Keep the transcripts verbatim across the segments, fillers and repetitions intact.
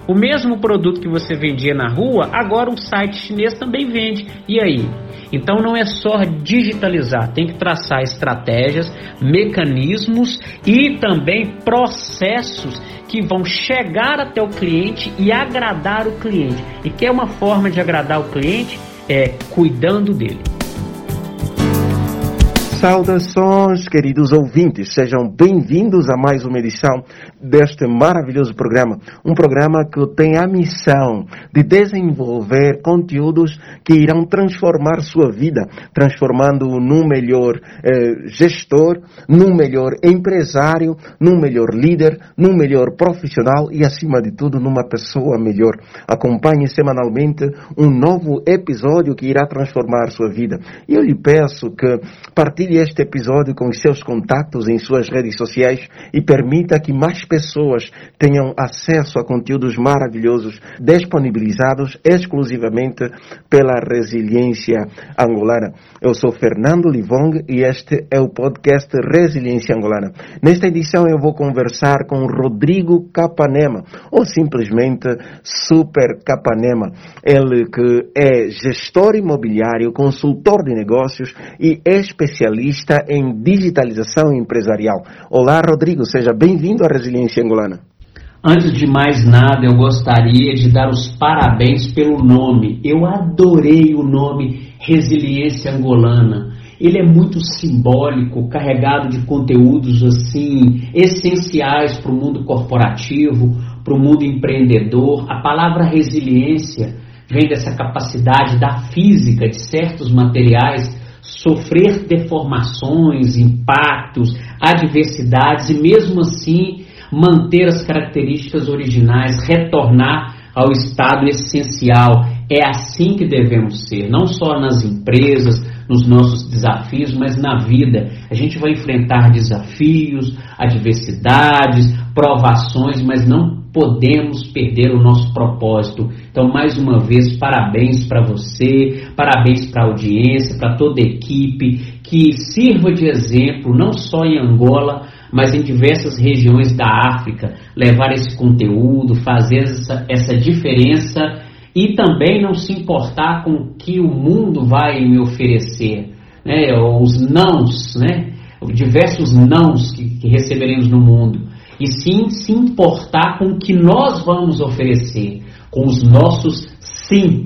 O mesmo produto que você vendia na rua, agora o site chinês também vende. E aí? Então não é só digitalizar, tem que traçar estratégias, mecanismos e também processos que vão chegar até o cliente e agradar o cliente. E que é uma forma de agradar o cliente? É cuidando dele. Saudações, queridos ouvintes, sejam bem-vindos a mais uma edição deste maravilhoso programa. Um programa que tem a missão de desenvolver conteúdos que irão transformar sua vida, transformando-o num melhor eh, gestor, num melhor empresário, num melhor líder, num melhor profissional e, acima de tudo, numa pessoa melhor. Acompanhe semanalmente um novo episódio que irá transformar sua vida. E eu lhe peço que partilhe este episódio com os seus contatos em suas redes sociais e permita que mais pessoas tenham acesso a conteúdos maravilhosos disponibilizados exclusivamente pela Resiliência Angolana. Eu sou Fernando Livong e este é o podcast Resiliência Angolana. Nesta edição eu vou conversar com Rodrigo Capanema, ou simplesmente Super Capanema. Ele que é gestor imobiliário, consultor de negócios e especialista em digitalização empresarial. Olá, Rodrigo, seja bem-vindo à Resiliência Angolana. Antes de mais nada, eu gostaria de dar os parabéns pelo nome. Eu adorei o nome Resiliência Angolana. Ele é muito simbólico, carregado de conteúdos assim essenciais para o mundo corporativo, para o mundo empreendedor. A palavra resiliência vem dessa capacidade da física de certos materiais sofrer deformações, impactos, adversidades e mesmo assim manter as características originais, retornar ao estado essencial. É assim que devemos ser, não só nas empresas, nos nossos desafios, mas na vida. A gente vai enfrentar desafios, adversidades, provações, mas não podemos perder o nosso propósito. Então, mais uma vez, parabéns para você, parabéns para a audiência, para toda a equipe, que sirva de exemplo, não só em Angola, mas em diversas regiões da África, levar esse conteúdo, fazer essa, essa diferença e também não se importar com o que o mundo vai me oferecer, né? Os nãos, né? Diversos nãos que, que receberemos no mundo. E sim se importar com o que nós vamos oferecer, com os nossos sims,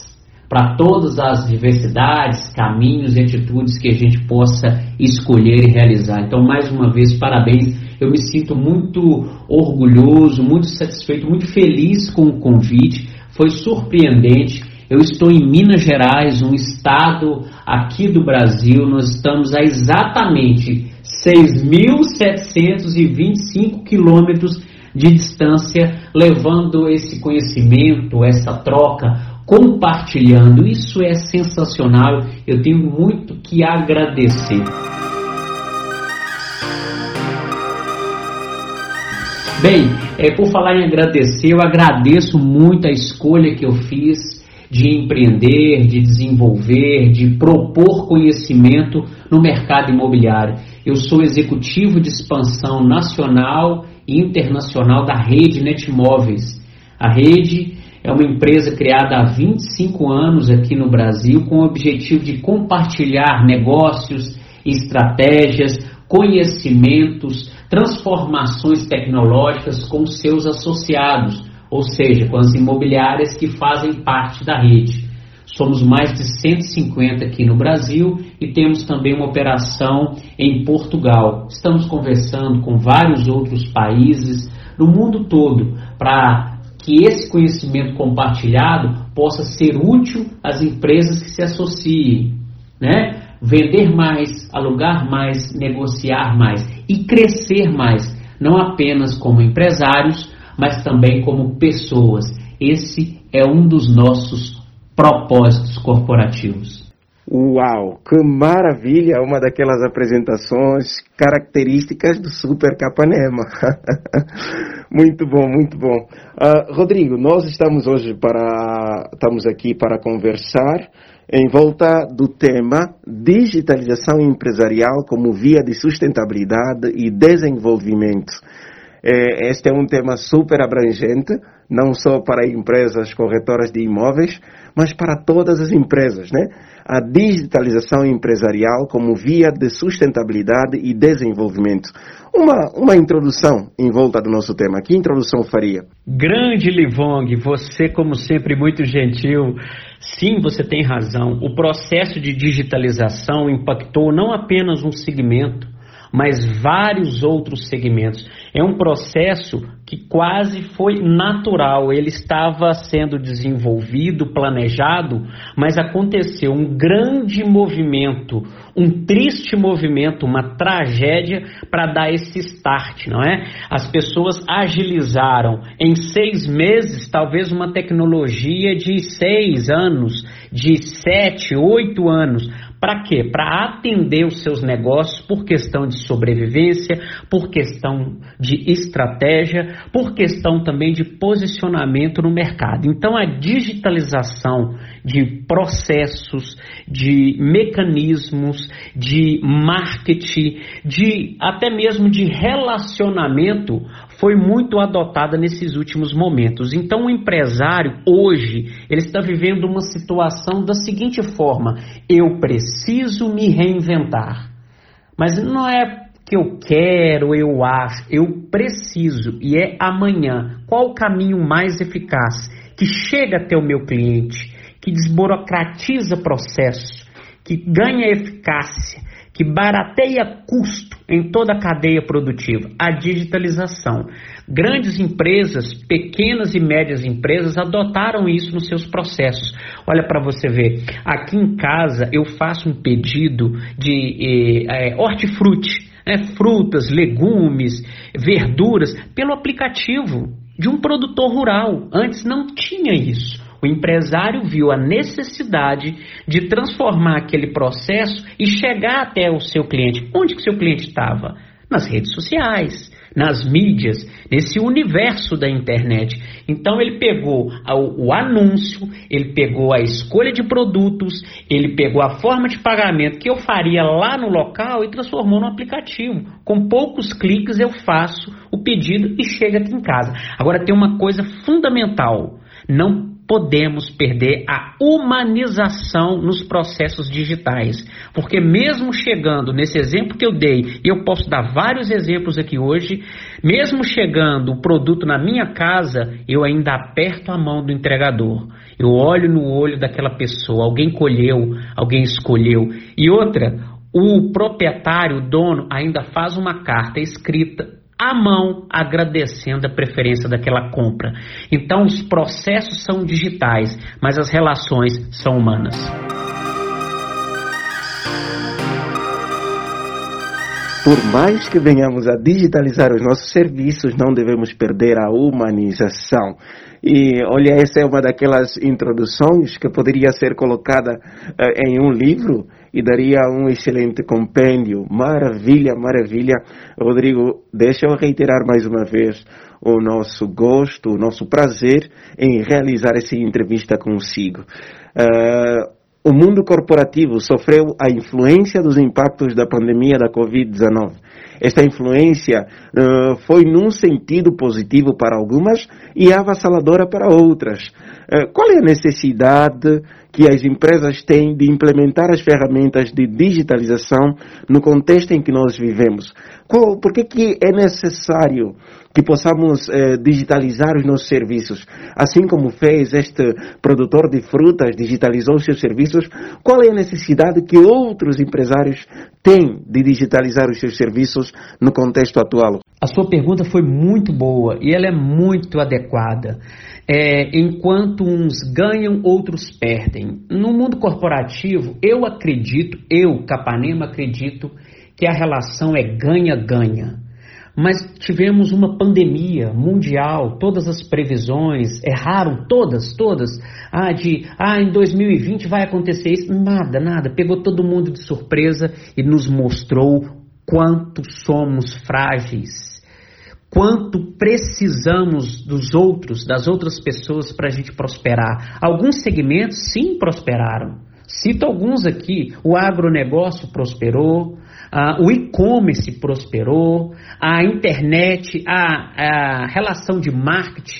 para todas as diversidades, caminhos e atitudes que a gente possa escolher e realizar. Então, mais uma vez, parabéns. Eu me sinto muito orgulhoso, muito satisfeito, muito feliz com o convite. Foi surpreendente. Eu estou em Minas Gerais, um estado aqui do Brasil. Nós estamos a exatamente seis mil setecentos e vinte e cinco quilômetros de distância, levando esse conhecimento, essa troca, compartilhando. Isso é sensacional, eu tenho muito que agradecer. Bem, é, por falar em agradecer, eu agradeço muito a escolha que eu fiz de empreender, de desenvolver, de propor conhecimento no mercado imobiliário. Eu sou executivo de expansão nacional e internacional da Rede Netmóveis. A Rede é uma empresa criada há vinte e cinco anos aqui no Brasil com o objetivo de compartilhar negócios, estratégias, conhecimentos, transformações tecnológicas com seus associados, ou seja, com as imobiliárias que fazem parte da rede. Somos mais de cento e cinquenta aqui no Brasil e temos também uma operação em Portugal. Estamos conversando com vários outros países no mundo todo para que esse conhecimento compartilhado possa ser útil às empresas que se associem, né? Vender mais, alugar mais, negociar mais e crescer mais, não apenas como empresários, mas também como pessoas. Esse é um dos nossos propósitos corporativos. Uau, que maravilha! Uma daquelas apresentações características do Super Capanema. Muito bom, muito bom. Uh, Rodrigo, nós estamos hoje para, estamos aqui para conversar em volta do tema digitalização empresarial como via de sustentabilidade e desenvolvimento. Este é um tema super abrangente, não só para empresas corretoras de imóveis, mas para todas as empresas, né? A digitalização empresarial como via de sustentabilidade e desenvolvimento. Uma, uma introdução em volta do nosso tema. Que introdução faria? Grande Livong, você como sempre muito gentil. Sim, você tem razão. O processo de digitalização impactou não apenas um segmento, mas vários outros segmentos. É um processo que quase foi natural, ele estava sendo desenvolvido, planejado, mas aconteceu um grande movimento, um triste movimento, uma tragédia para dar esse start, não é? As pessoas agilizaram em seis meses, talvez uma tecnologia de seis anos, de sete, oito anos. Para quê? Para atender os seus negócios por questão de sobrevivência, por questão de estratégia, por questão também de posicionamento no mercado. Então, a digitalização de processos, de mecanismos, de marketing, de até mesmo de relacionamento foi muito adotada nesses últimos momentos. Então, o empresário, hoje, ele está vivendo uma situação da seguinte forma: eu preciso me reinventar. Mas não é que eu quero, eu acho, eu preciso, e é amanhã. Qual o caminho mais eficaz que chega até o meu cliente, que desburocratiza processo, que ganha eficácia, que barateia custo em toda a cadeia produtiva? A digitalização. Grandes empresas, pequenas e médias empresas adotaram isso nos seus processos. Olha para você ver, aqui em casa eu faço um pedido de eh, eh, hortifruti, né, frutas, legumes, verduras, pelo aplicativo de um produtor rural. Antes não tinha isso. O empresário viu a necessidade de transformar aquele processo e chegar até o seu cliente. Onde que o seu cliente estava? Nas redes sociais, nas mídias, nesse universo da internet. Então ele pegou o, o anúncio, ele pegou a escolha de produtos, ele pegou a forma de pagamento que eu faria lá no local e transformou no aplicativo. Com poucos cliques eu faço o pedido e chega aqui em casa. Agora tem uma coisa fundamental: não podemos perder a humanização nos processos digitais, porque mesmo chegando nesse exemplo que eu dei, e eu posso dar vários exemplos aqui hoje, mesmo chegando o produto na minha casa, eu ainda aperto a mão do entregador, eu olho no olho daquela pessoa, alguém colheu, alguém escolheu. E outra, o proprietário, o dono, ainda faz uma carta escrita à mão, agradecendo a preferência daquela compra. Então, os processos são digitais, mas as relações são humanas. Por mais que venhamos a digitalizar os nossos serviços, não devemos perder a humanização. E olha, essa é uma daquelas introduções que poderia ser colocada uh, em um livro e daria um excelente compêndio. Maravilha, maravilha. Rodrigo, deixa eu reiterar mais uma vez o nosso gosto, o nosso prazer em realizar essa entrevista consigo. Uh, o mundo corporativo sofreu a influência dos impactos da pandemia da covid dezenove. Esta influência uh, foi num sentido positivo para algumas e avassaladora para outras. Uh, qual é a necessidade que as empresas têm de implementar as ferramentas de digitalização no contexto em que nós vivemos? Qual, por que, que é necessário que possamos eh, digitalizar os nossos serviços? Assim como fez este produtor de frutas, digitalizou os seus serviços, qual é a necessidade que outros empresários têm de digitalizar os seus serviços no contexto atual? A sua pergunta foi muito boa e ela é muito adequada. É, enquanto uns ganham, outros perdem. No mundo corporativo, eu acredito, eu, Capanema, acredito que a relação é ganha-ganha. Mas tivemos uma pandemia mundial, todas as previsões erraram, todas, todas. Ah, de, ah, em dois mil e vinte vai acontecer isso. Nada, nada. Pegou todo mundo de surpresa e nos mostrou quanto somos frágeis. Quanto precisamos dos outros, das outras pessoas para a gente prosperar. Alguns segmentos, sim, prosperaram. Cito alguns aqui. O agronegócio prosperou, uh, o e-commerce prosperou, a internet, a, a relação de marketing.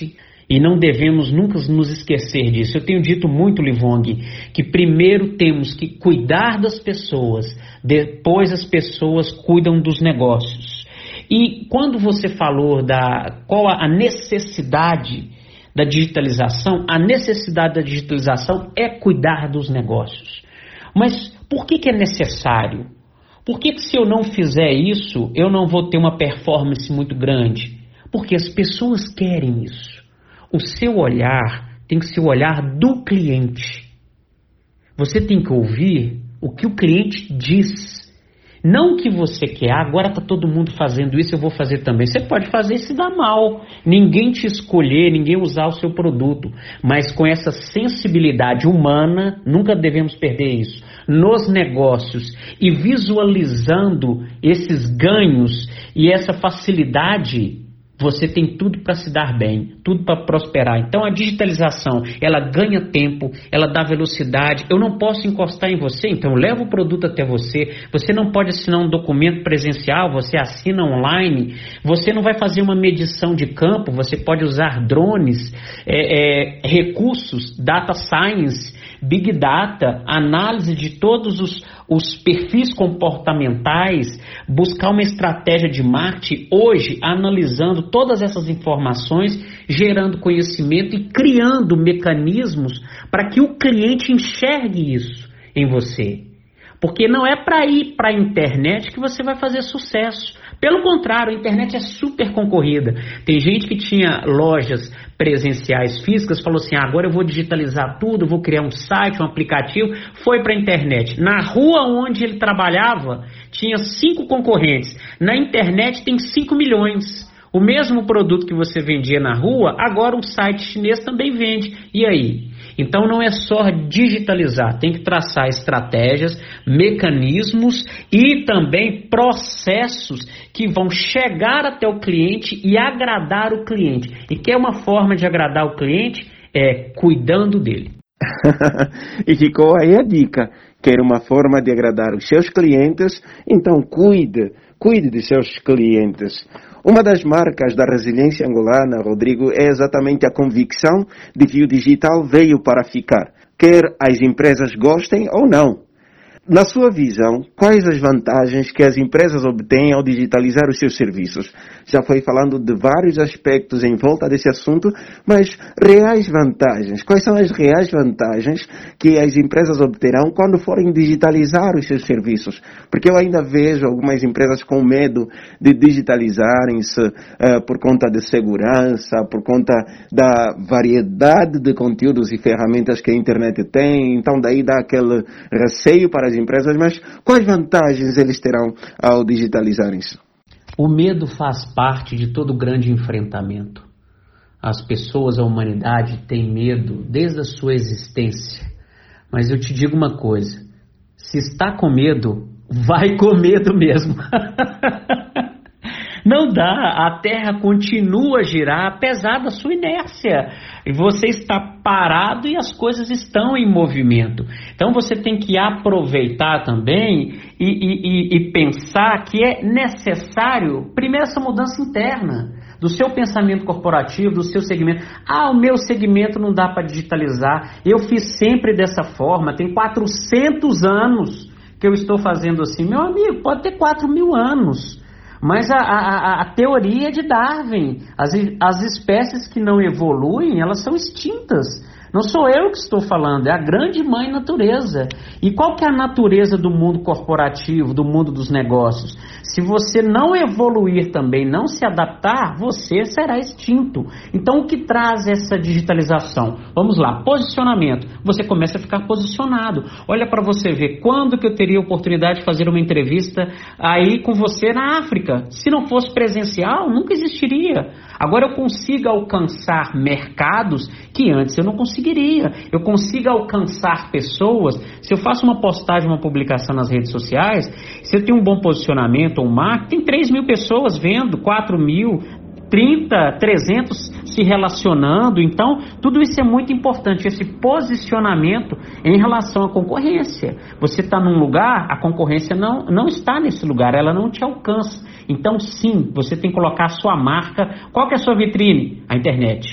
E não devemos nunca nos esquecer disso. Eu tenho dito muito, Livong, que primeiro temos que cuidar das pessoas, depois as pessoas cuidam dos negócios. E quando você falou da qual a necessidade da digitalização, a necessidade da digitalização é cuidar dos negócios. Mas por que que é necessário? Por que que se eu não fizer isso, eu não vou ter uma performance muito grande? Porque as pessoas querem isso. O seu olhar tem que ser o olhar do cliente. Você tem que ouvir o que o cliente diz. Não o que você quer. Ah, agora está todo mundo fazendo isso, eu vou fazer também. Você pode fazer e se dar mal. Ninguém te escolher, ninguém usar o seu produto. Mas com essa sensibilidade humana, nunca devemos perder isso. Nos negócios e visualizando esses ganhos e essa facilidade, você tem tudo para se dar bem, tudo para prosperar. Então a digitalização, ela ganha tempo, ela dá velocidade. Eu não posso encostar em você, então eu levo o produto até você. Você não pode assinar um documento presencial, você assina online. Você não vai fazer uma medição de campo, você pode usar drones, é, é, recursos, data science, big data, análise de todos os, os perfis comportamentais, buscar uma estratégia de marketing hoje, analisando todas essas informações, gerando conhecimento e criando mecanismos para que o cliente enxergue isso em você. Porque não é para ir para a internet que você vai fazer sucesso. Pelo contrário, a internet é super concorrida. Tem gente que tinha lojas presenciais físicas, falou assim, ah, agora eu vou digitalizar tudo, vou criar um site, um aplicativo, foi para a internet. Na rua onde ele trabalhava, tinha cinco concorrentes. Na internet tem cinco milhões. O mesmo produto que você vendia na rua, agora um site chinês também vende. E aí? Então não é só digitalizar, tem que traçar estratégias, mecanismos e também processos que vão chegar até o cliente e agradar o cliente. E que é uma forma de agradar o cliente é cuidando dele. E ficou aí a dica. Quer uma forma de agradar os seus clientes? Então cuide, cuide de seus clientes. Uma das marcas da resiliência angolana, Rodrigo, é exatamente a convicção de que o digital veio para ficar, quer as empresas gostem ou não. Na sua visão, quais as vantagens que as empresas obtêm ao digitalizar os seus serviços? Já foi falando de vários aspectos em volta desse assunto, mas reais vantagens. Quais são as reais vantagens que as empresas obterão quando forem digitalizar os seus serviços? Porque eu ainda vejo algumas empresas com medo de digitalizarem-se uh, por conta de segurança, por conta da variedade de conteúdos e ferramentas que a internet tem. Então daí dá aquele receio para as empresas, mas quais vantagens eles terão ao digitalizarem-se? O medo faz parte de todo grande enfrentamento. As pessoas, a humanidade tem medo desde a sua existência. Mas eu te digo uma coisa, se está com medo, vai com medo mesmo. Não dá, a Terra continua a girar apesar da sua inércia. E você está parado e as coisas estão em movimento. Então você tem que aproveitar também e, e, e pensar que é necessário, primeiro, essa mudança interna do seu pensamento corporativo, do seu segmento. Ah, o meu segmento não dá para digitalizar. Eu fiz sempre dessa forma, tem quatrocentos anos que eu estou fazendo assim. Meu amigo, pode ter quatro mil anos. Mas a, a, a teoria é de Darwin. As, as espécies que não evoluem, elas são extintas. Não sou eu que estou falando, é a grande mãe natureza. E qual que é a natureza do mundo corporativo, do mundo dos negócios? Se você não evoluir também, não se adaptar, você será extinto. Então o que traz essa digitalização? Vamos lá, posicionamento. Você começa a ficar posicionado. Olha para você ver, quando que eu teria a oportunidade de fazer uma entrevista aí com você na África? Se não fosse presencial, nunca existiria. Agora eu consigo alcançar mercados que antes eu não conseguiria. Eu consigo alcançar pessoas. Se eu faço uma postagem, uma publicação nas redes sociais, se eu tenho um bom posicionamento, um marketing, tem três mil pessoas vendo, quatro mil, trinta, trezentos se relacionando. Então, tudo isso é muito importante, esse posicionamento em relação à concorrência. Você está num lugar, a concorrência não, não está nesse lugar, ela não te alcança. Então, sim, você tem que colocar a sua marca. Qual que é a sua vitrine? A internet.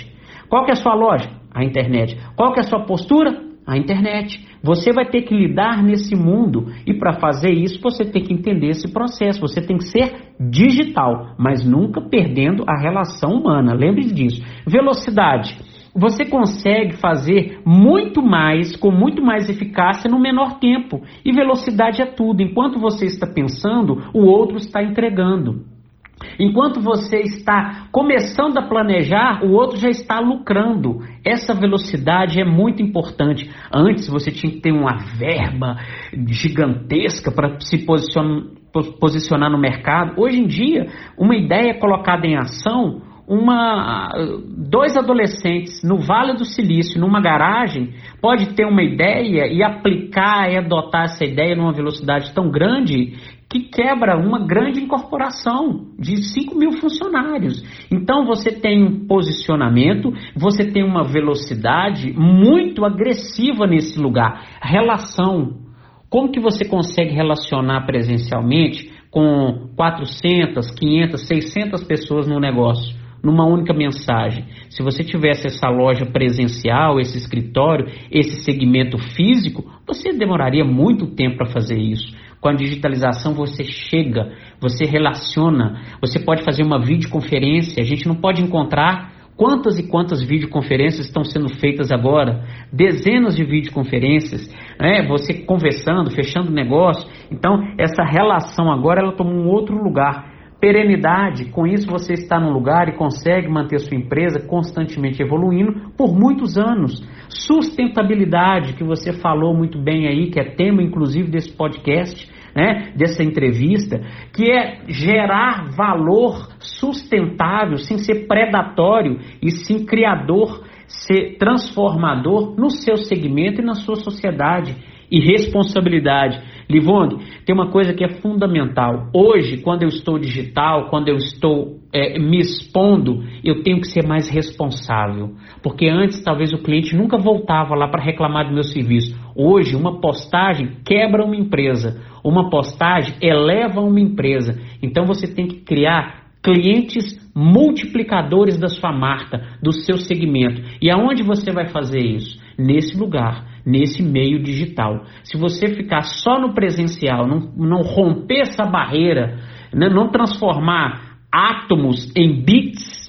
Qual que é a sua loja? A internet. Qual que é a sua postura? A internet. Você vai ter que lidar nesse mundo e para fazer isso você tem que entender esse processo. Você tem que ser digital, mas nunca perdendo a relação humana. Lembre disso. Velocidade. Você consegue fazer muito mais, com muito mais eficácia no menor tempo. E velocidade é tudo. Enquanto você está pensando, o outro está entregando. Enquanto você está começando a planejar, o outro já está lucrando. Essa velocidade é muito importante. Antes você tinha que ter uma verba gigantesca para se posicionar, posicionar no mercado. Hoje em dia, uma ideia colocada em ação, uma, dois adolescentes no Vale do Silício, numa garagem, pode ter uma ideia e aplicar e adotar essa ideia numa velocidade tão grande que quebra uma grande incorporação de cinco mil funcionários. Então você tem um posicionamento, você tem uma velocidade muito agressiva nesse lugar. Relação. Como que você consegue relacionar presencialmente com quatrocentas, quinhentas, seiscentas pessoas no negócio? Numa única mensagem. Se você tivesse essa loja presencial, esse escritório, esse segmento físico, você demoraria muito tempo para fazer isso. Com a digitalização você chega, você relaciona, você pode fazer uma videoconferência, a gente não pode encontrar quantas e quantas videoconferências estão sendo feitas agora, dezenas de videoconferências, né? Você conversando, fechando negócio. Então essa relação agora ela toma um outro lugar. Perenidade, com isso você está num lugar e consegue manter sua empresa constantemente evoluindo por muitos anos. Sustentabilidade, que você falou muito bem aí, que é tema inclusive desse podcast, né, dessa entrevista, que é gerar valor sustentável, sem ser predatório e sim criador, ser transformador no seu segmento e na sua sociedade. E responsabilidade. Livong, tem uma coisa que é fundamental. Hoje, quando eu estou digital, quando eu estou é, me expondo, eu tenho que ser mais responsável. Porque antes, talvez o cliente nunca voltava lá para reclamar do meu serviço. Hoje, uma postagem quebra uma empresa. Uma postagem eleva uma empresa. Então, você tem que criar clientes multiplicadores da sua marca, do seu segmento. E aonde você vai fazer isso? Nesse lugar. Nesse meio digital. Se você ficar só no presencial, não, não romper essa barreira, né, não transformar átomos em bits,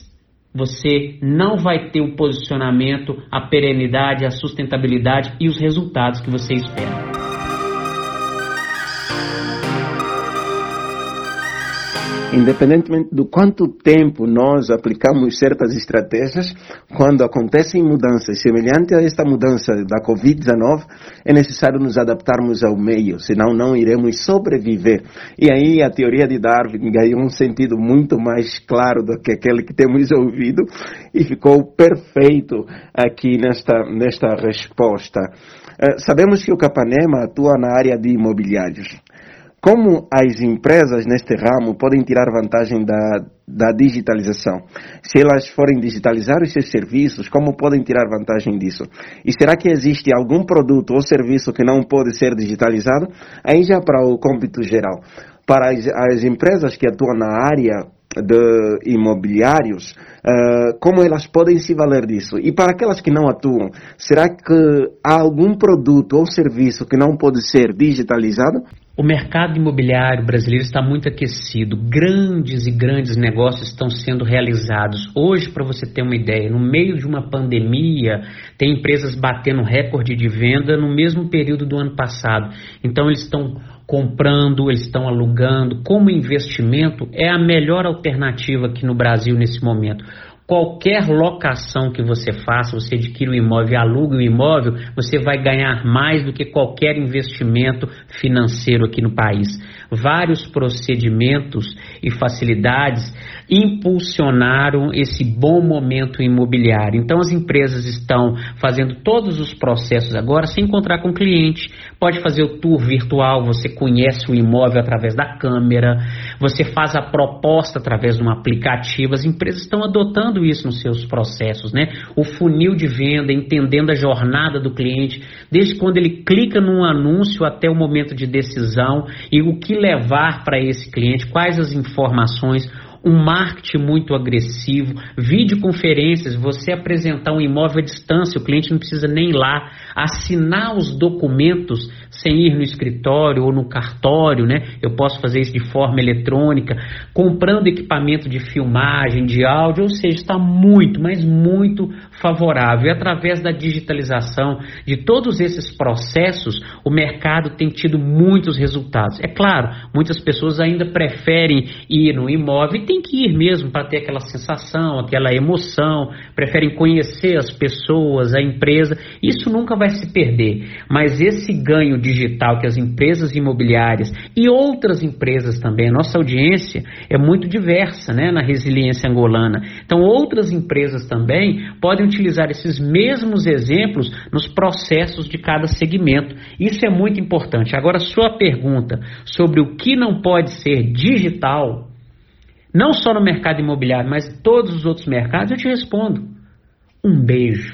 você não vai ter o posicionamento, a perenidade, a sustentabilidade e os resultados que você espera. Independentemente do quanto tempo nós aplicamos certas estratégias, quando acontecem mudanças semelhantes a esta mudança da covid dezenove, é necessário nos adaptarmos ao meio, senão não iremos sobreviver. E aí a teoria de Darwin ganhou um sentido muito mais claro do que aquele que temos ouvido e ficou perfeito aqui nesta, nesta resposta. Uh, sabemos que o Capanema atua na área de imobiliários. Como as empresas neste ramo podem tirar vantagem da, da digitalização? Se elas forem digitalizar os seus serviços, como podem tirar vantagem disso? E será que existe algum produto ou serviço que não pode ser digitalizado? Aí já para o cômpito geral. Para as, as empresas que atuam na área de imobiliários, uh, como elas podem se valer disso? E para aquelas que não atuam, será que há algum produto ou serviço que não pode ser digitalizado? O mercado imobiliário brasileiro está muito aquecido. Grandes e grandes negócios estão sendo realizados. Hoje, para você ter uma ideia, no meio de uma pandemia, tem empresas batendo recorde de venda no mesmo período do ano passado. Então, eles estão comprando, eles estão alugando. Como investimento, é a melhor alternativa aqui no Brasil nesse momento. Qualquer locação que você faça, você adquire um imóvel e aluga o imóvel, você vai ganhar mais do que qualquer investimento financeiro aqui no país. Vários procedimentos e facilidades impulsionaram esse bom momento imobiliário. Então as empresas estão fazendo todos os processos agora sem encontrar com o cliente. Pode fazer o tour virtual, você conhece o imóvel através da câmera, você faz a proposta através de um aplicativo. As empresas estão adotando isso nos seus processos, né? O funil de venda, entendendo a jornada do cliente, desde quando ele clica num anúncio até o momento de decisão e o que levar para esse cliente, quais as informações. um marketing muito agressivo, videoconferências, você apresentar um imóvel à distância, o cliente não precisa nem ir lá, assinar os documentos sem ir no escritório ou no cartório, né? Eu posso fazer isso de forma eletrônica, comprando equipamento de filmagem, de áudio, ou seja, está muito, mas muito favorável. E através da digitalização de todos esses processos, o mercado tem tido muitos resultados. É claro, muitas pessoas ainda preferem ir no imóvel e tem que ir mesmo para ter aquela sensação, aquela emoção, preferem conhecer as pessoas, a empresa. Isso nunca vai se perder, mas esse ganho digital que as empresas imobiliárias e outras empresas também, a nossa audiência é muito diversa, né, na resiliência angolana. Então outras empresas também podem utilizar esses mesmos exemplos nos processos de cada segmento. Isso é muito importante. Agora, sua pergunta sobre o que não pode ser digital, não só no mercado imobiliário, mas em todos os outros mercados, eu te respondo. Um beijo.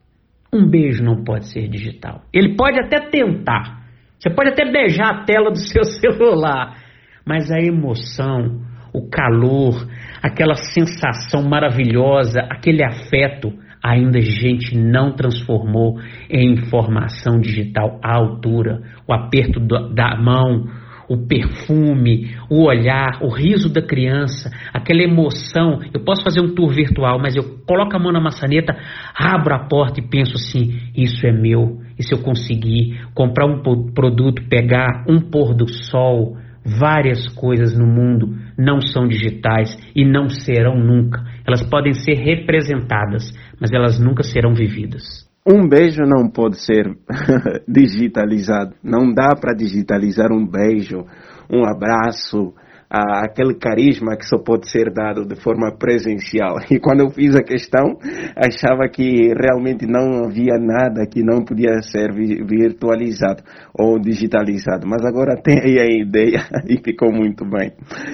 Um beijo não pode ser digital. Ele pode até tentar. Você pode até beijar a tela do seu celular. Mas a emoção, o calor, aquela sensação maravilhosa, aquele afeto, ainda a gente não transformou em informação digital à altura. O aperto da mão, o perfume, o olhar, o riso da criança, aquela emoção. Eu posso fazer um tour virtual, mas eu coloco a mão na maçaneta, abro a porta e penso assim, isso é meu. E se eu conseguir comprar um produto, pegar um pôr do sol, várias coisas no mundo não são digitais e não serão nunca. Elas podem ser representadas, mas elas nunca serão vividas. Um beijo não pode ser digitalizado. Não dá para digitalizar um beijo, um abraço, ah, aquele carisma que só pode ser dado de forma presencial. E quando eu fiz a questão, achava que realmente não havia nada que não podia ser virtualizado ou digitalizado. Mas agora tem aí a ideia e ficou muito bem.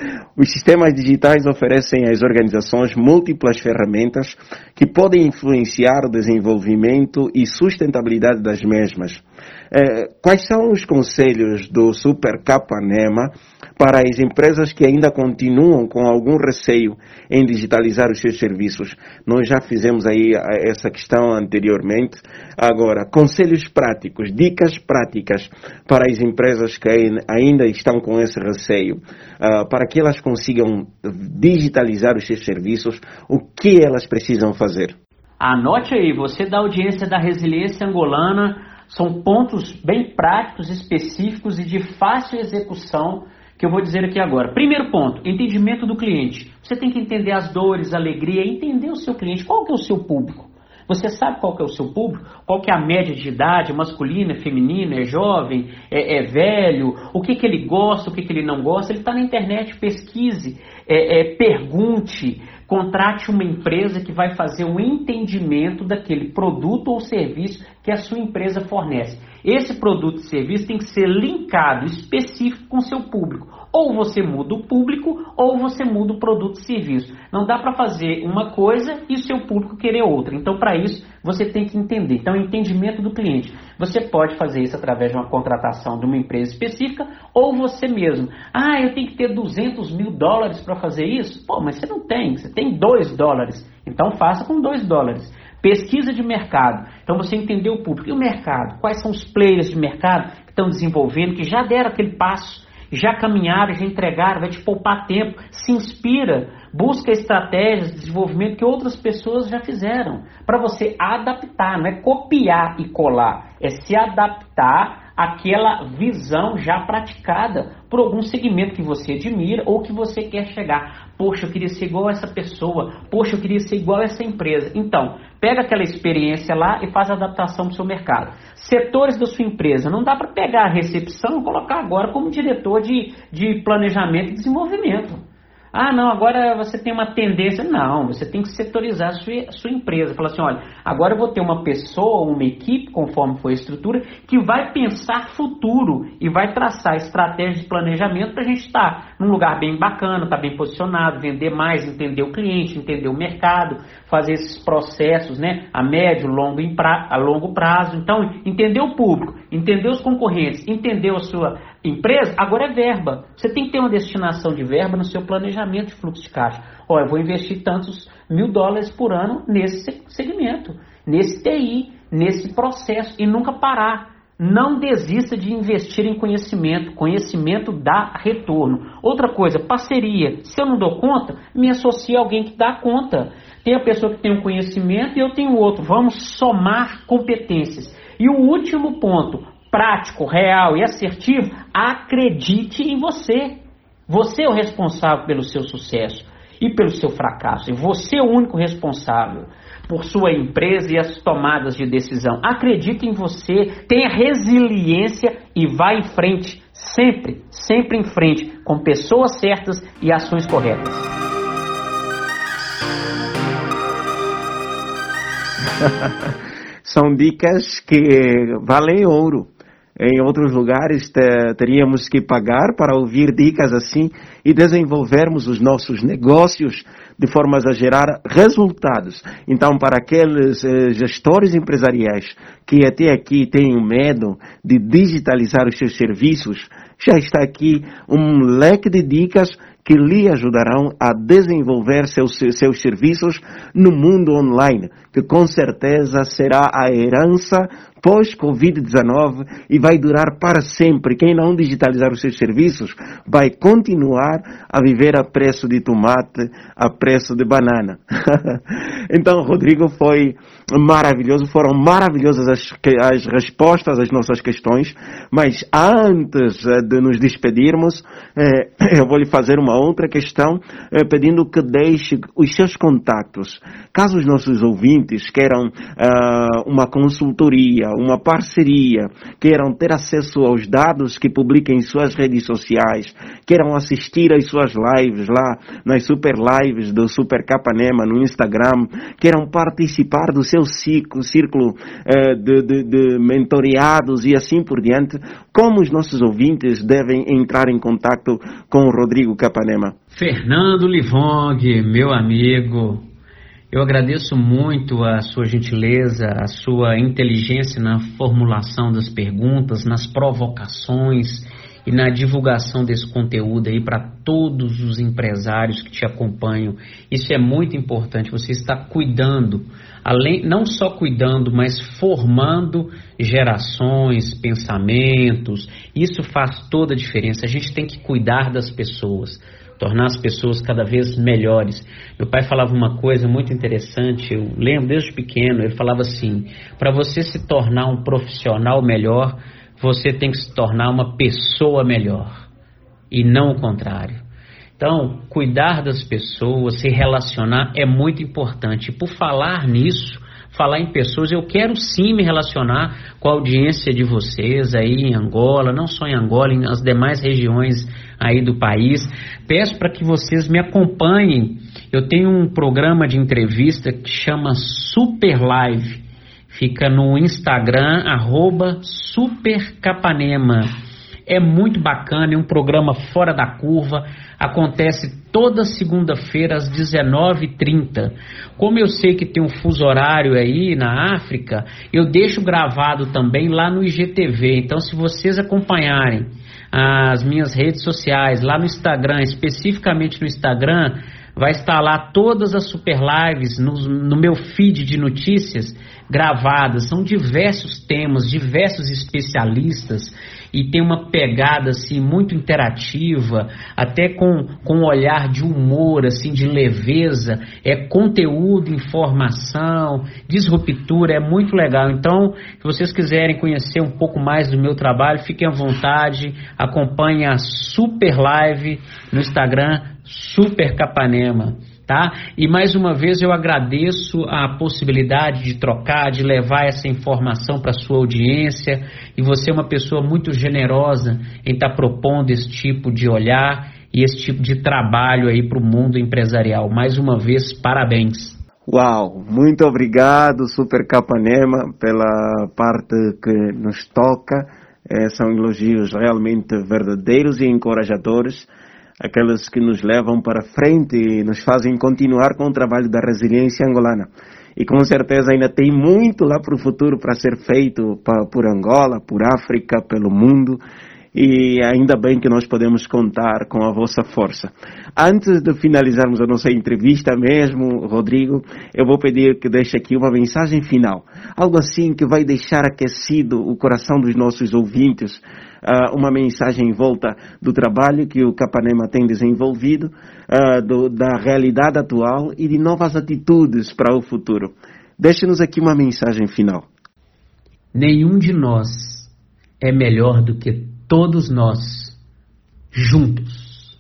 Os sistemas digitais oferecem às organizações múltiplas ferramentas que podem influenciar o desenvolvimento e sustentabilidade das mesmas. Eh, quais são os conselhos do Super Capanema para as empresas que ainda continuam com algum receio em digitalizar os seus serviços? Nós já fizemos aí essa questão anteriormente. Agora, conselhos práticos, dicas práticas para as empresas que ainda estão com esse receio, uh, para que elas consigam digitalizar os seus serviços, o que elas precisam fazer? Anote aí, você da audiência da Resiliência Angolana, são pontos bem práticos, específicos e de fácil execução que eu vou dizer aqui agora. Primeiro ponto, entendimento do cliente. Você tem que entender as dores, a alegria, entender o seu cliente. Qual que é o seu público? Você sabe qual que é o seu público? Qual que é a média de idade, masculina, feminina, é jovem, é, é velho? O que que ele gosta, o que que ele não gosta? Ele está na internet, pesquise, é, é, pergunte, contrate uma empresa que vai fazer um entendimento daquele produto ou serviço que a sua empresa fornece. Esse produto e serviço tem que ser linkado, específico com o seu público. Ou você muda o público, ou você muda o produto e serviço. Não dá para fazer uma coisa e o seu público querer outra. Então, para isso, você tem que entender. Então, entendimento do cliente. Você pode fazer isso através de uma contratação de uma empresa específica, ou você mesmo. Ah, eu tenho que ter duzentos mil dólares para fazer isso? Pô, mas você não tem. Você tem dois dólares. Então, faça com dois dólares. Pesquisa de mercado. Então, você entendeu o público. E o mercado? Quais são os players de mercado que estão desenvolvendo, que já deram aquele passo, já caminharam, já entregaram, vai te poupar tempo. Se inspira, busca estratégias de desenvolvimento que outras pessoas já fizeram, para você adaptar, não é copiar e colar, é se adaptar àquela visão já praticada por algum segmento que você admira ou que você quer chegar. Poxa, eu queria ser igual a essa pessoa, poxa, eu queria ser igual a essa empresa. Então, pega aquela experiência lá e faz a adaptação para o seu mercado. Setores da sua empresa, não dá para pegar a recepção e colocar agora como diretor de, de planejamento e desenvolvimento. Ah, não, agora você tem uma tendência. Não, você tem que setorizar a sua, a sua empresa. Falar assim, olha, agora eu vou ter uma pessoa, uma equipe, conforme for a estrutura, que vai pensar futuro e vai traçar estratégias de planejamento para a gente estar num lugar bem bacana, estar bem posicionado, vender mais, entender o cliente, entender o mercado, fazer esses processos, né, a médio, longo, a longo prazo. Então, entender o público, entender os concorrentes, entender a sua, empresa, agora é verba. Você tem que ter uma destinação de verba no seu planejamento de fluxo de caixa. Olha, eu vou investir tantos mil dólares por ano nesse segmento, nesse T I, nesse processo, e nunca parar. Não desista de investir em conhecimento. Conhecimento dá retorno. Outra coisa, parceria. Se eu não dou conta, me associo a alguém que dá conta. Tem a pessoa que tem um conhecimento e eu tenho outro. Vamos somar competências. E o último ponto, prático, real e assertivo, acredite em você. Você é o responsável pelo seu sucesso e pelo seu fracasso. E você é o único responsável por sua empresa e as tomadas de decisão. Acredite em você, tenha resiliência e vá em frente, sempre, sempre em frente, com pessoas certas e ações corretas. São dicas que valem ouro. Em outros lugares te, teríamos que pagar para ouvir dicas assim e desenvolvermos os nossos negócios de forma a gerar resultados. Então, para aqueles eh, gestores empresariais que até aqui têm medo de digitalizar os seus serviços, já está aqui um leque de dicas que lhe ajudarão a desenvolver seus, seus serviços no mundo online, que com certeza será a herança pós-covid dezenove e vai durar para sempre. Quem não digitalizar os seus serviços vai continuar a viver a preço de tomate, a preço de banana. Então, Rodrigo, foi maravilhoso, foram maravilhosas as, as respostas às nossas questões, mas antes de nos despedirmos, eh, eu vou lhe fazer uma outra questão, eh, pedindo que deixe os seus contatos. Caso os nossos ouvintes queiram uh, uma consultoria, uma parceria, queiram ter acesso aos dados que publica em suas redes sociais, queiram assistir às suas lives lá, nas super lives do Super Capanema no Instagram, queiram participar do seu ciclo, círculo eh, de, de, de mentoreados e assim por diante, como os nossos ouvintes devem entrar em contato com o Rodrigo Capanema? Fernando Livong, meu amigo, eu agradeço muito a sua gentileza, a sua inteligência na formulação das perguntas, nas provocações e na divulgação desse conteúdo aí para todos os empresários que te acompanham. Isso é muito importante, você está cuidando, além, não só cuidando, mas formando gerações, pensamentos. Isso faz toda a diferença. A gente tem que cuidar das pessoas, tornar as pessoas cada vez melhores. Meu pai falava uma coisa muito interessante, eu lembro desde pequeno, ele falava assim: para você se tornar um profissional melhor, você tem que se tornar uma pessoa melhor, e não o contrário. Então, cuidar das pessoas, se relacionar é muito importante. E por falar nisso, falar em pessoas, eu quero sim me relacionar com a audiência de vocês aí em Angola, não só em Angola, nas demais regiões aí do país. Peço para que vocês me acompanhem. Eu tenho um programa de entrevista que chama Super Live. Fica no Instagram, arroba Supercapanema. É muito bacana, é um programa fora da curva. Acontece toda segunda-feira às dezenove e trinta. Como eu sei que tem um fuso horário aí na África, eu deixo gravado também lá no I G T V. Então, se vocês acompanharem as minhas redes sociais, lá no Instagram, especificamente no Instagram, vai estar lá todas as super lives no, no meu feed de notícias gravadas. São diversos temas, diversos especialistas, e tem uma pegada assim muito interativa, até com, com um olhar de humor, assim, de leveza. É conteúdo, informação, disruptura, é muito legal. Então, se vocês quiserem conhecer um pouco mais do meu trabalho, fiquem à vontade, acompanhem a Super Live no Instagram, Super Capanema. Tá? E mais uma vez eu agradeço a possibilidade de trocar, de levar essa informação para a sua audiência, e você é uma pessoa muito generosa em estar propondo esse tipo de olhar e esse tipo de trabalho aí para o mundo empresarial. Mais uma vez, parabéns. Uau, muito obrigado, Super Capanema, pela parte que nos toca. É, são elogios realmente verdadeiros e encorajadores, aqueles que nos levam para frente e nos fazem continuar com o trabalho da resiliência angolana. E com certeza ainda tem muito lá para o futuro para ser feito pra, por Angola, por África, pelo mundo. e ainda bem que nós podemos contar com a vossa força. Antes de finalizarmos a nossa entrevista mesmo, Rodrigo, eu vou pedir que deixe aqui uma mensagem final. Algo assim que vai deixar aquecido o coração dos nossos ouvintes, uh, uma mensagem em volta do trabalho que o Capanema tem desenvolvido, uh, do, da realidade atual e de novas atitudes para o futuro. Deixe-nos aqui uma mensagem final. Nenhum de nós é melhor do que todos nós juntos.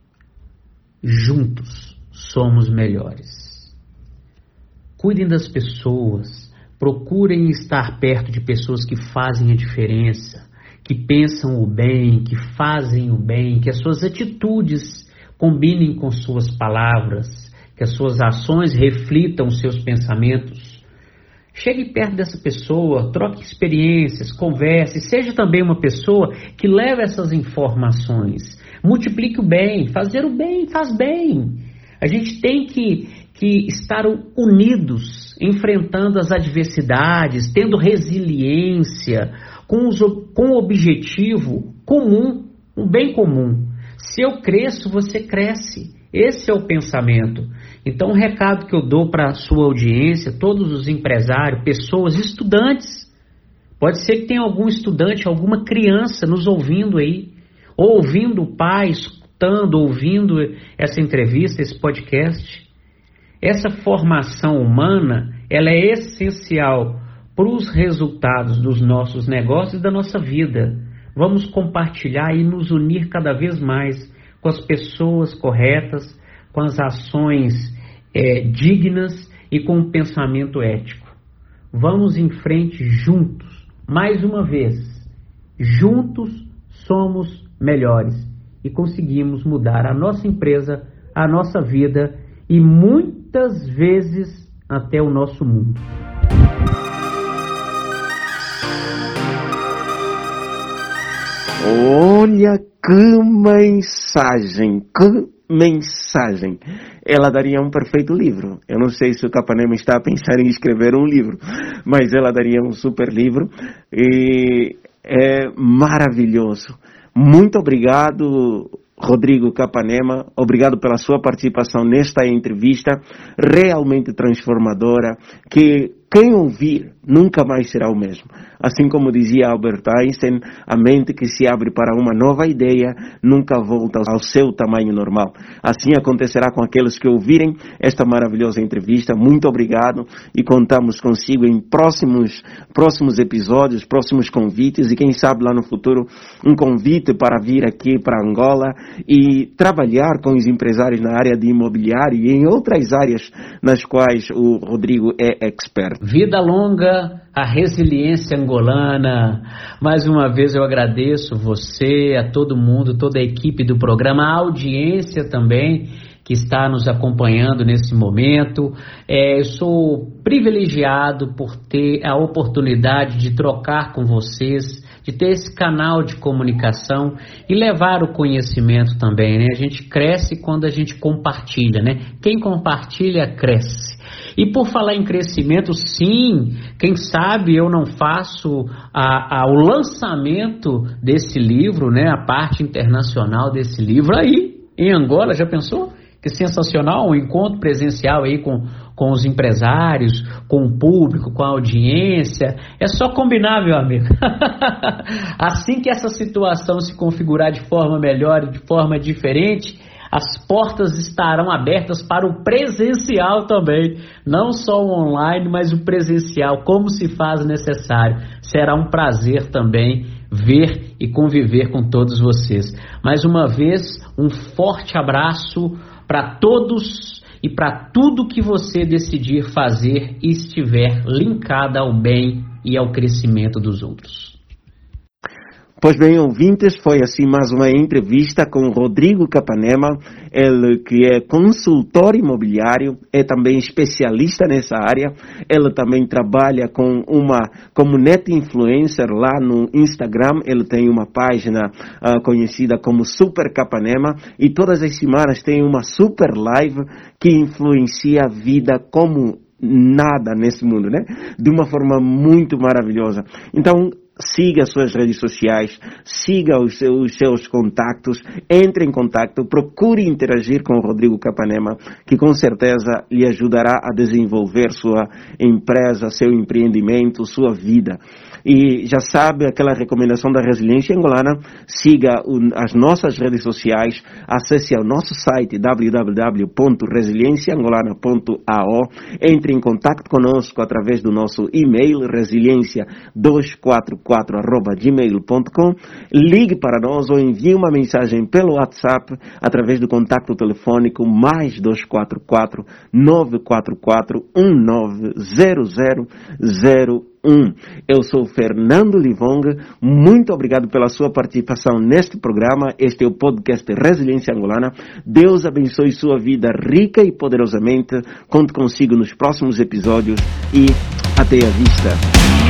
Juntos somos melhores. Cuidem das pessoas, procurem estar perto de pessoas que fazem a diferença, que pensam o bem, que fazem o bem, que as suas atitudes combinem com suas palavras, que as suas ações reflitam os seus pensamentos. Chegue perto dessa pessoa, troque experiências, converse, seja também uma pessoa que leve essas informações. Multiplique o bem, fazer o bem faz bem. A gente tem que, que estar unidos, enfrentando as adversidades, tendo resiliência, com, os, com o objetivo comum, um bem comum. Se eu cresço, você cresce. Esse é o pensamento. Então, um recado que eu dou para a sua audiência, todos os empresários, pessoas, estudantes. Pode ser que tenha algum estudante, alguma criança nos ouvindo aí, ou ouvindo o pai, escutando, ouvindo essa entrevista, esse podcast. Essa formação humana, ela é essencial para os resultados dos nossos negócios e da nossa vida. Vamos compartilhar e nos unir cada vez mais com as pessoas corretas, com as ações é, dignas e com o pensamento ético. Vamos em frente juntos. Mais uma vez, juntos somos melhores e conseguimos mudar a nossa empresa, a nossa vida e muitas vezes até o nosso mundo. Olha que mensagem, que mensagem. Ela daria um perfeito livro. Eu não sei se o Capanema está a pensar em escrever um livro, mas ela daria um super livro e é maravilhoso. Muito obrigado, Rodrigo Capanema, obrigado pela sua participação nesta entrevista realmente transformadora, que quem ouvir nunca mais será o mesmo. Assim como dizia Albert Einstein, a mente que se abre para uma nova ideia nunca volta ao seu tamanho normal. Assim acontecerá com aqueles que ouvirem esta maravilhosa entrevista. Muito obrigado e contamos consigo em próximos, próximos episódios, próximos convites e quem sabe lá no futuro um convite para vir aqui para Angola e trabalhar com os empresários na área de imobiliário e em outras áreas nas quais o Rodrigo é expert. Vida longa, a resiliência angolana. Mais uma vez eu agradeço você, a todo mundo, toda a equipe do programa, a audiência também que está nos acompanhando nesse momento. É, eu sou privilegiado por ter a oportunidade de trocar com vocês, de ter esse canal de comunicação e levar o conhecimento também, né? A gente cresce quando a gente compartilha, né? Quem compartilha, cresce. E por falar em crescimento, sim, quem sabe eu não faço a, a, o lançamento desse livro, né? A parte internacional desse livro aí, em Angola, já pensou? Que sensacional, um encontro presencial aí com, com os empresários, com o público, com a audiência. É só combinar, meu amigo. Assim que essa situação se configurar de forma melhor e de forma diferente, as portas estarão abertas para o presencial também. Não só o online, mas o presencial, como se faz necessário. Será um prazer também ver e conviver com todos vocês. Mais uma vez, um forte abraço para todos e para tudo que você decidir fazer e estiver linkada ao bem e ao crescimento dos outros. Pois bem, ouvintes, foi assim mais uma entrevista com Rodrigo Capanema, ele que é consultor imobiliário, é também especialista nessa área, ele também trabalha com uma, como net influencer lá no Instagram, ele tem uma página uh, conhecida como Super Capanema e todas as semanas tem uma super live que influencia a vida como nada nesse mundo, né? De uma forma muito maravilhosa. Então, siga as suas redes sociais, siga os seus, os seus contatos, entre em contato, procure interagir com o Rodrigo Capanema, que com certeza lhe ajudará a desenvolver sua empresa, seu empreendimento, sua vida. E já sabe aquela recomendação da Resiliência Angolana, siga o, as nossas redes sociais, acesse ao nosso site w w w ponto resiliência angolana ponto a o, entre em contato conosco através do nosso e-mail resiliência duzentos e quarenta e quatro arroba gmail ponto com, ligue para nós ou envie uma mensagem pelo WhatsApp através do contato telefônico mais dois quatro quatro, nove quatro quatro, um nove zero zero zero um. Eu sou Fernando Livonga, muito obrigado pela sua participação neste programa. Este é o podcast Resiliência Angolana. Deus abençoe sua vida rica e poderosamente. Conto consigo nos próximos episódios e até a vista.